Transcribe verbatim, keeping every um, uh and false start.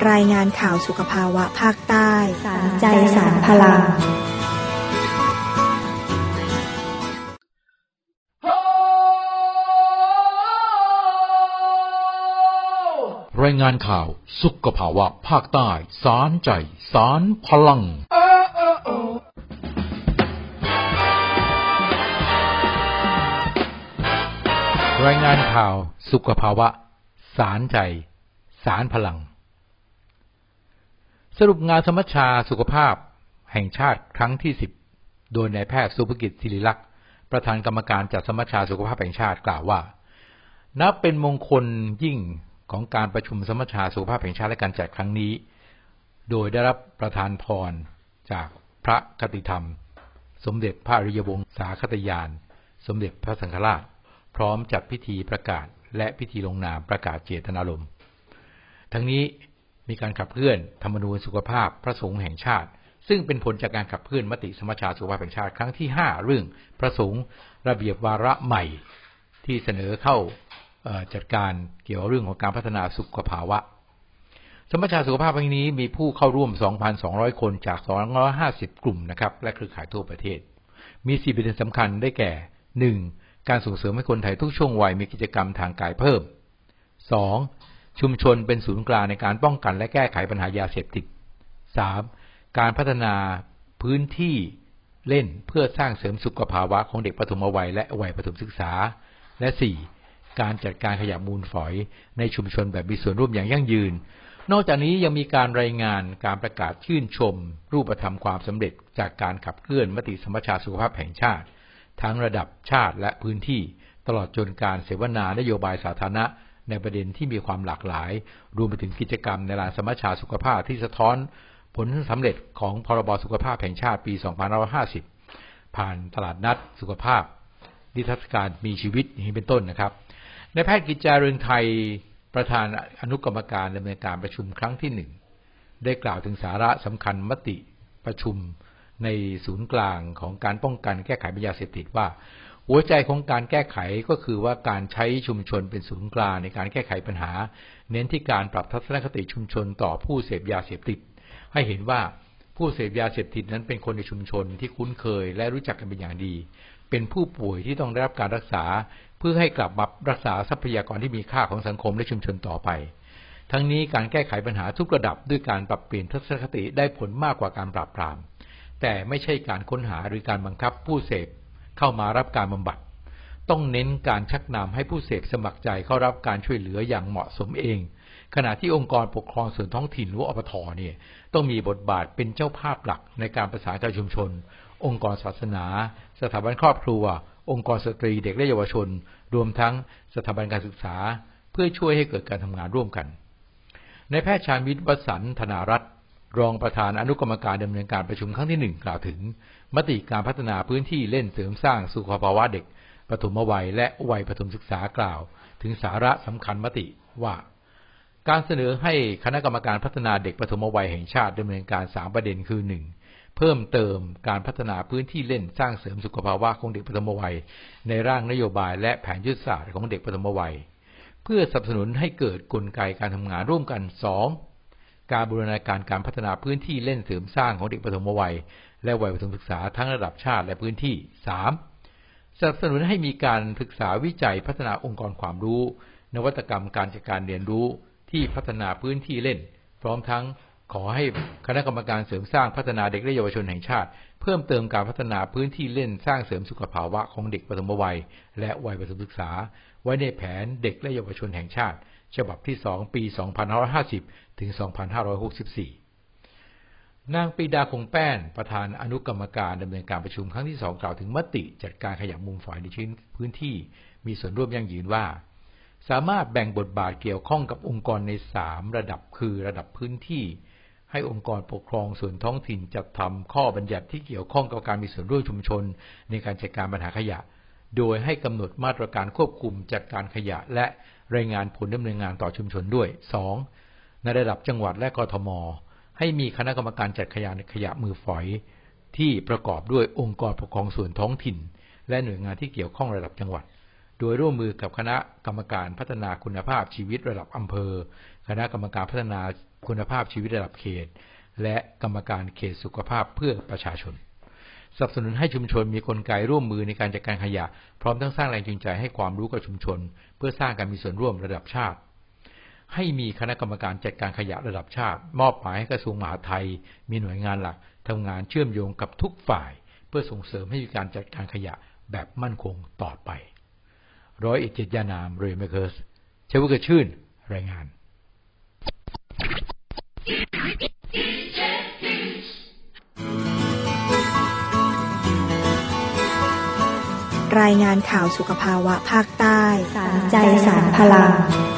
รายงานข่าวสุขภาวะภาคใต้สารใจสารพลังรายงานข่าวสุขภาวะภาคใต้สารใจสารพลังรายงานข่าวสุขภาวะสารใจสารพลังสรุปงานสมัชชาสุขภาพแห่งชาติครั้งที่สิบโดยนายแพทย์สุภกิจศิริลักษณ์ประธานกรรมการจัดสมัชชาสุขภาพแห่งชาติกล่าวว่านับเป็นมงคลยิ่งของการประชุมสมัชชาสุขภาพแห่งชาติและการจัดครั้งนี้โดยได้รับประทานพรจากพระคติธรรมสมเด็จพระอริยวงศาคตญาณสมเด็จพระสังฆราชพร้อมจัดพิธีประกาศและพิธีลงนามประกาศเจตนารมณ์ทั้งนี้มีการขับเคลื่อนธรรมนูญสุขภาพพระสงฆ์แห่งชาติซึ่งเป็นผลจากการขับเคลื่อนมติสมัชชาสุขภาพแห่งชาติครั้งที่ห้าเรื่องพระสงฆ์ระเบียบวาระใหม่ที่เสนอเข้าจัดการเกี่ยวกับเรื่องของการพัฒนาสุขภาวะสมัชชาสุขภาพครั้งนี้มีผู้เข้าร่วม สองพันสองร้อย คนจากสองร้อยห้าสิบกลุ่มนะครับและเครือข่ายทั่วประเทศมีสี่ประเด็นสำคัญได้แก่ หนึ่ง การส่งเสริมให้คนไทยทุกช่วงวัยมีกิจกรรมทางกายเพิ่ม สอง ชุมชนเป็นศูนย์กลางในการป้องกันและแก้ไขปัญหายาเสพติด สาม การพัฒนาพื้นที่เล่นเพื่อสร้างเสริมสุขภาวะของเด็กปฐมวัยและวัยประถมศึกษาและ สี่ การจัดการขยะมูลฝอยในชุมชนแบบมีส่วนร่วมอย่างยั่งยืนนอกจากนี้ยังมีการรายงานการประกาศชื่นชมรูปธรรมความสำเร็จจากการขับเคลื่อนมติสมัชชาสุขภาพแห่งชาติทั้งระดับชาติและพื้นที่ตลอดจนการเสวนานโยบายสาธารณะในประเด็นที่มีความหลากหลายรวมไปถึงกิจกรรมในลานสมัชชาสุขภาพที่สะท้อนผลสำเร็จของพรบสุขภาพแห่งชาติปีสองพันห้าร้อยห้าสิบผ่านตลาดนัดสุขภาพนิทรรศการมีชีวิตอย่างนี้เป็นต้นนะครับนายแพทย์กิจจาเรืองไทยประธานอนุกรรมการดำเนินการประชุมครั้งที่หนึ่งได้กล่าวถึงสาระสำคัญมติประชุมในศูนย์กลางของการป้องกันแก้ไขปัญหายาเสพติดว่าหัวใจของการแก้ไขก็คือว่าการใช้ชุมชนเป็นศูนย์กลางในการแก้ไขปัญหาเน้นที่การปรับทัศนคติชุมชนต่อผู้เสพยาเสพติดให้เห็นว่าผู้เสพยาเสพติดนั้นเป็นคนในชุมชนที่คุ้นเคยและรู้จักกันเป็นอย่างดีเป็นผู้ป่วยที่ต้องได้รับการรักษาเพื่อให้กลับมารักษาทรัพยากรที่มีค่าของสังคมและชุมชนต่อไปทั้งนี้การแก้ไขปัญหาทุกระดับด้วยการปรับเปลี่ยนทัศนคติได้ผลมากกว่าการปราบปรามแต่ไม่ใช่การค้นหาหรือการบังคับผู้เสพเข้ามารับการบำบัดต้องเน้นการชักนำให้ผู้เสพสมัครใจเข้ารับการช่วยเหลืออย่างเหมาะสมเองขณะที่องค์กรปกครองส่วนท้องถิ่นหรืออปท.เนี่ยต้องมีบทบาทเป็นเจ้าภาพหลักในการประสานกับชุมชนองค์กรศาสนาสถาบันครอบครัวองค์กรสตรีเด็กและเยาวชนรวมทั้งสถาบันการศึกษาเพื่อช่วยให้เกิดการทำงานร่วมกันนายแพทย์ชาญวิทย์วสันต์ธนารัตน์รองประธานอนุกรรมการดำเนินการประชุมครั้งที่หนึ่งกล่าวถึงมติการพัฒนาพื้นที่เล่นเสริมสร้างสุขภาวะเด็กปฐมวัยและวัยประถมศึกษากล่าวถึงสาระสำคัญมติว่าการเสนอให้คณะกรรมการพัฒนาเด็กปฐมวัยแห่งชาติดำเนินการสามประเด็นคือ หนึ่ง เพิ่มเติมการพัฒนาพื้นที่เล่นสร้างเสริมสุขภาวะของเด็กปฐมวัยในร่างนโยบายและแผนยุทธศาสตร์ของเด็กปฐมวัยเพื่อสนับสนุนให้เกิดกลไกการทำงานร่วมกัน สอง การบูรณาการการพัฒนาพื้นที่เล่นเสริมสร้างของเด็กปฐมวัยและวัยประถมศึกษาทั้งระดับชาติและพื้นที่ สาม สนับสนุนให้มีการศึกษาวิจัยพัฒนาองค์กรความรู้นวัตกรรมการจัดการเรียนรู้ที่พัฒนาพื้นที่เล่นพร้อมทั้งขอให้คณะกรรมการเสริมสร้างพัฒนาเด็กและเยาวชนแห่งชาติเพิ่มเติมการพัฒนาพื้นที่เล่นสร้างเสริมสุขภาวะของเด็กปฐมวัยและวัยประถมศึกษาไว้ในแผนเด็กและเยาวชนแห่งชาติฉบับที่สองปีสองพันห้าร้อยห้าสิบถึงสองพันห้าร้อยหกสิบสี่นางปรีดาคงแป้นประธานอนุกรรมการดำเนินการประชุมครั้งที่สองกล่าวถึงมติจัดการขยะมูลฝอยในชิ้นพื้นที่มีส่วนร่วมยั่งยืนว่าสามารถแบ่งบทบาทเกี่ยวข้องกับองค์กรในสามระดับคือระดับพื้นที่ให้องค์กรปกครองส่วนท้องถิ่นจัดทำข้อบัญญัติที่เกี่ยวข้องกับการมีส่วนร่วมชุมชนในการจัดการปัญหาขยะโดยให้กำหนดมาตรการควบคุมจัดการขยะและรายงานผลดำเนินงานต่อชุมชนด้วย สอง ในระดับจังหวัดและกทม.ให้มีคณะกรรมการจัดขยะขยะมือฝอยที่ประกอบด้วยองค์กรปกครองส่วนท้องถิ่นและหน่วยงานที่เกี่ยวข้องระดับจังหวัดโดยร่วมมือกับคณะกรรมการพัฒนาคุณภาพชีวิตระดับอำเภอคณะกรรมการพัฒนาคุณภาพชีวิตระดับเขตและกรรมการเขตสุขภาพเพื่อประชาชนสนับสนุนให้ชุมชนมีกลไกร่วมมือในการจัดการขยะพร้อมทั้งสร้างแรงจูงใจให้ความรู้กับชุมชนเพื่อสร้างการมีส่วนร่วมระดับชาติให้มีคณะกรรมการจัดการขยะระดับชาติมอบหมายให้กระทรวงมหาดไทยมีหน่วยงานหลักทำงานเชื่อมโยงกับทุกฝ่ายเพื่อส่งเสริมให้มีการจัดการขยะแบบมั่นคงต่อไปร้อยเอกเจตยานามเรเมเคิร์สเชวุกชื่นรายงานรายงานข่าวสุขภาวะภาคใต้สารใจสารพลัง